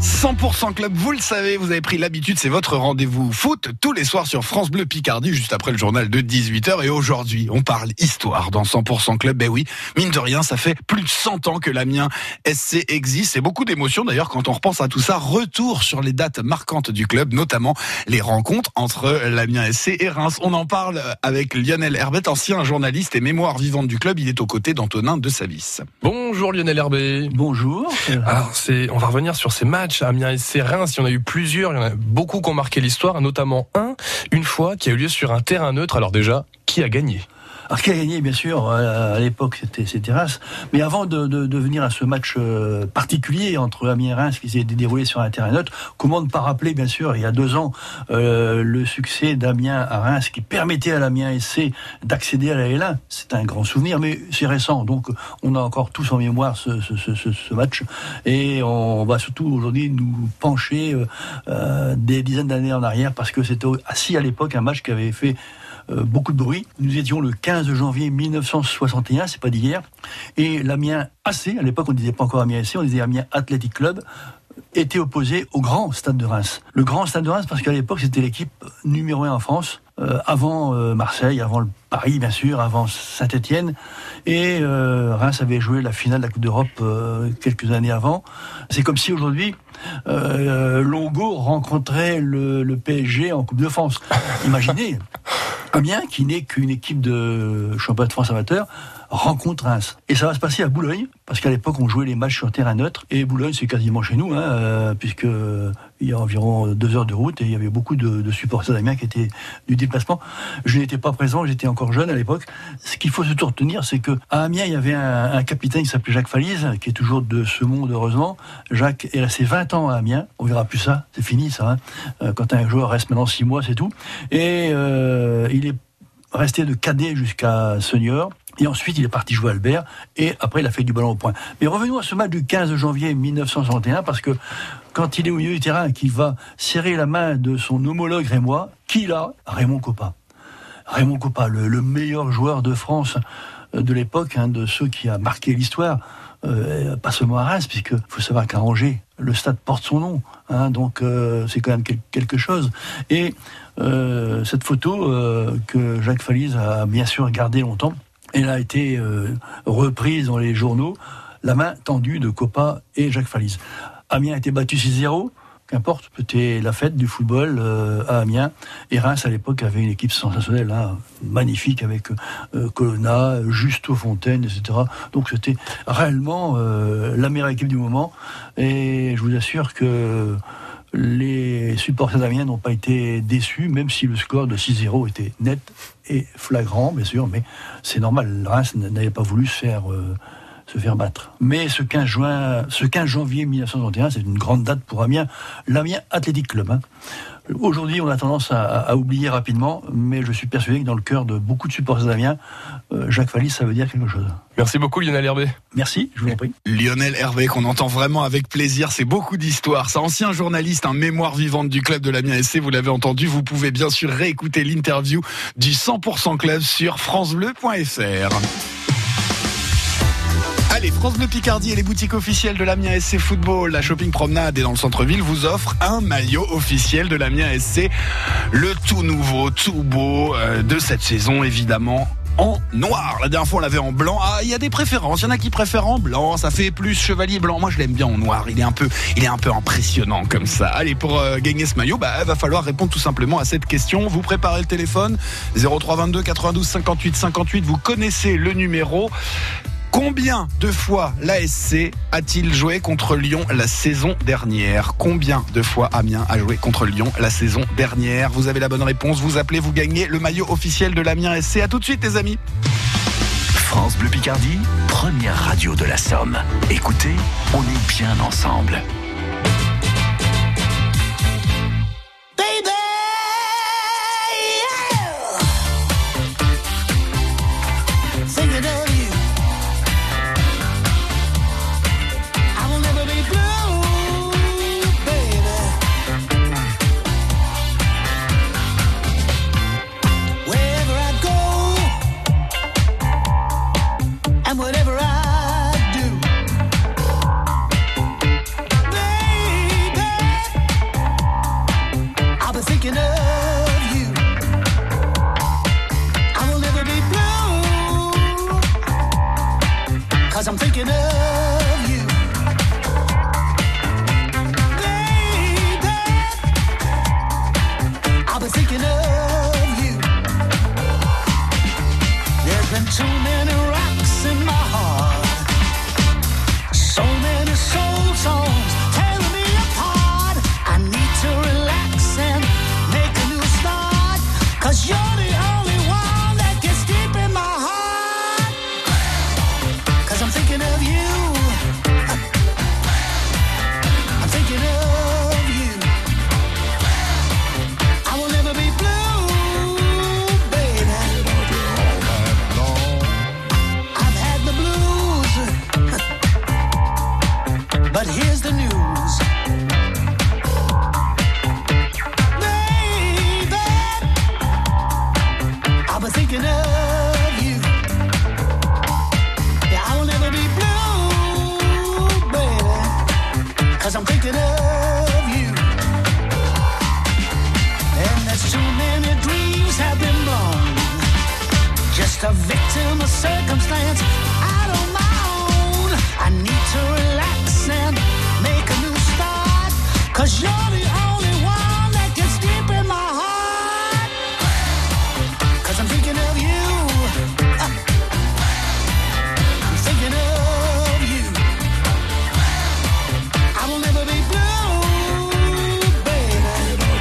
100% Club, vous le savez, vous avez pris l'habitude, c'est votre rendez-vous foot tous les soirs sur France Bleu Picardie, juste après le journal de 18h. Et aujourd'hui, on parle histoire dans 100% Club. Ben oui, mine de rien, ça fait plus de 100 ans que l'Amiens SC existe. Et beaucoup d'émotions d'ailleurs quand on repense à tout ça. Retour sur les dates marquantes du club, notamment les rencontres entre l'Amiens SC et Reims. On en parle avec Lionel Herbet, ancien journaliste et mémoire vivante du club. Il est aux côtés d'Antonin de Savis. Bonjour Lionel Herbet. Bonjour. Alors on va revenir sur ces matchs Amiens SC Reims. Il y en a eu plusieurs, il y en a beaucoup qui ont marqué l'histoire, notamment une fois qui a eu lieu sur un terrain neutre. Alors déjà, qui a gagné ? Alors, qui a gagné, bien sûr, à l'époque, c'était Reims. Mais avant de venir à ce match particulier entre Amiens et Reims qui s'est déroulé sur un terrain neutre, comment ne pas rappeler, bien sûr, il y a 2 ans, le succès d'Amiens à Reims qui permettait à l'Amiens SC d'accéder à la L1. C'est un grand souvenir, mais c'est récent. Donc, on a encore tous en mémoire ce match. Et on va surtout aujourd'hui nous pencher des dizaines d'années en arrière parce que c'était assis à l'époque un match qui avait fait beaucoup de bruit. Nous étions le 15 janvier 1961, c'est pas d'hier, et l'Amiens AC, à l'époque on ne disait pas encore Amiens AC, on disait Amiens Athletic Club, était opposé au grand Stade de Reims. Le grand Stade de Reims parce qu'à l'époque c'était l'équipe numéro 1 en France, avant Marseille, avant le Paris bien sûr, avant Saint-Étienne, et Reims avait joué la finale de la Coupe d'Europe quelques années avant. C'est comme si aujourd'hui Longo rencontrait le PSG en Coupe de France. Imaginez, Amiens, qui n'est qu'une équipe de championnat de France amateur, rencontre Reims. Et ça va se passer à Boulogne, parce qu'à l'époque, on jouait les matchs sur terrain neutre. Et Boulogne, c'est quasiment chez nous, puisque il y a environ 2 heures de route, et il y avait beaucoup de supporters d'Amiens qui étaient du déplacement. Je n'étais pas présent, j'étais encore jeune à l'époque. Ce qu'il faut surtout retenir, c'est qu'à Amiens, il y avait un capitaine qui s'appelait Jacques Falise, qui est toujours de ce monde, heureusement. Jacques est resté 20 ans à Amiens. On verra plus ça, c'est fini ça. Quand un joueur reste maintenant 6 mois, c'est tout. Et il est resté de cadet jusqu'à senior. Et ensuite, il est parti jouer à Albert. Et après, il a fait du ballon au point. Mais revenons à ce match du 15 janvier 1961, parce que quand il est au milieu du terrain et qu'il va serrer la main de son homologue rémois, qui l'a ? Raymond Kopa. Raymond Kopa, le meilleur joueur de France de l'époque, de ceux qui a marqué l'histoire. Pas seulement à Reims, puisque faut savoir qu'à Angers, le stade porte son nom, donc c'est quand même quelque chose. Et cette photo que Jacques Falise a bien sûr gardée longtemps, elle a été reprise dans les journaux, la main tendue de Kopa et Jacques Falise. Amiens a été battu 6-0. Qu'importe, c'était la fête du football à Amiens. Et Reims, à l'époque, avait une équipe sensationnelle, magnifique, avec Colonna, Justo Fontaine, etc. Donc c'était réellement la meilleure équipe du moment. Et je vous assure que les supporters d'Amiens n'ont pas été déçus, même si le score de 6-0 était net et flagrant, bien sûr. Mais c'est normal, Reims n'avait pas voulu se faire battre. Mais ce 15 janvier 1961, c'est une grande date pour Amiens, l'Amiens Athletic Club. Aujourd'hui, on a tendance à oublier rapidement, mais je suis persuadé que dans le cœur de beaucoup de supporters d'Amiens, Jacques Falise, ça veut dire quelque chose. Merci beaucoup Lionel Herbet. Merci, je vous en prie. Lionel Herbet, qu'on entend vraiment avec plaisir, c'est beaucoup d'histoire. C'est ancien journaliste, mémoire vivante du club de l'Amiens SC, vous l'avez entendu. Vous pouvez bien sûr réécouter l'interview du 100% Club sur francebleu.fr. Allez, France Bleu Picardie et les boutiques officielles de l'Amiens SC Football, la Shopping Promenade et dans le centre-ville vous offrent un maillot officiel de l'Amiens SC. Le tout nouveau, tout beau de cette saison, évidemment en noir. La dernière fois on l'avait en blanc. Il y a des préférences, il y en a qui préfèrent en blanc, ça fait plus chevalier blanc. Moi je l'aime bien en noir, il est un peu impressionnant comme ça. Allez, pour gagner ce maillot, il va falloir répondre tout simplement à cette question. Vous préparez le téléphone 0322 92 58 58, vous connaissez le numéro. Combien de fois l'ASC a-t-il joué contre Lyon la saison dernière ? Combien de fois Amiens a joué contre Lyon la saison dernière ? Vous avez la bonne réponse, vous appelez, vous gagnez le maillot officiel de l'Amiens SC. À tout de suite les amis. France Bleu Picardie, première radio de la Somme. Écoutez, on est bien ensemble. Whatever I do, But here's the news. Baby, I've been thinking of you. Yeah, I will never be blue, baby, 'cause I'm thinking of you. And there's too many dreams have been born, just a victim of circumstance out of my own. I need to relax and make a new start, 'cause you're the only one that gets deep in my heart. 'Cause I'm thinking of you. I'm thinking of you. I will never be blue, baby.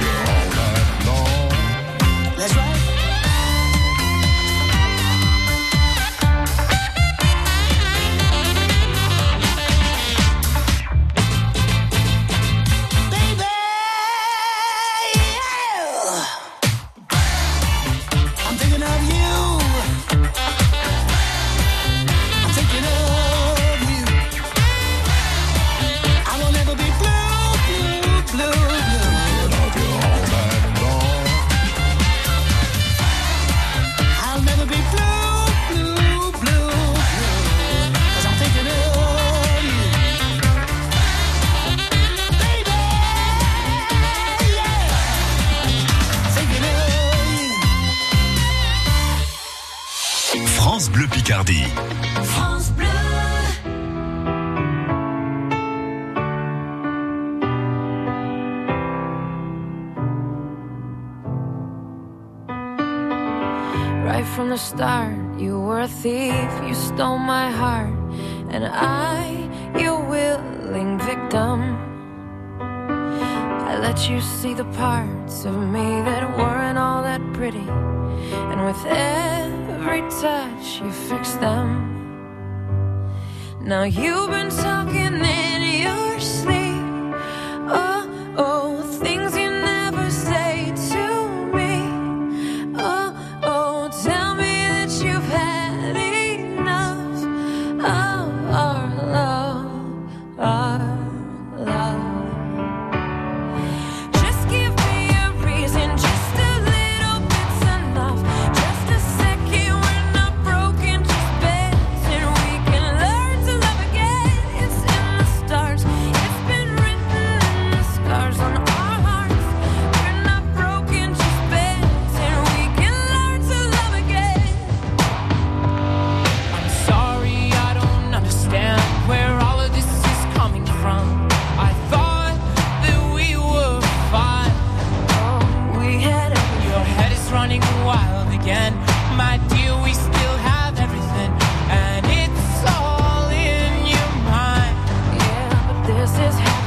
That's right. France Bleu Picardie. France Bleu. Right from the start, you were a thief, you stole my heart, and I, your willing victim. I let you see the parts of me that weren't all that pretty, and with every touch you fixed them. Now you've been talking in your sleep, oh, oh, things you never say to me, oh, oh, tell me that you've had enough of our love, our love. Just give me a reason, just a little bit's enough. Just a second, we're not broken, just bends, and we can learn to love again. It's in the stars, it's been written in the scars on our hearts. We're not broken, just bends, and we can learn to love again. I'm sorry, I don't understand where all of this is coming from. I thought that we were fine. Oh, we had it, Your head is running wild again. My dear, we still have everything, and it's all in your mind. yeah, but this is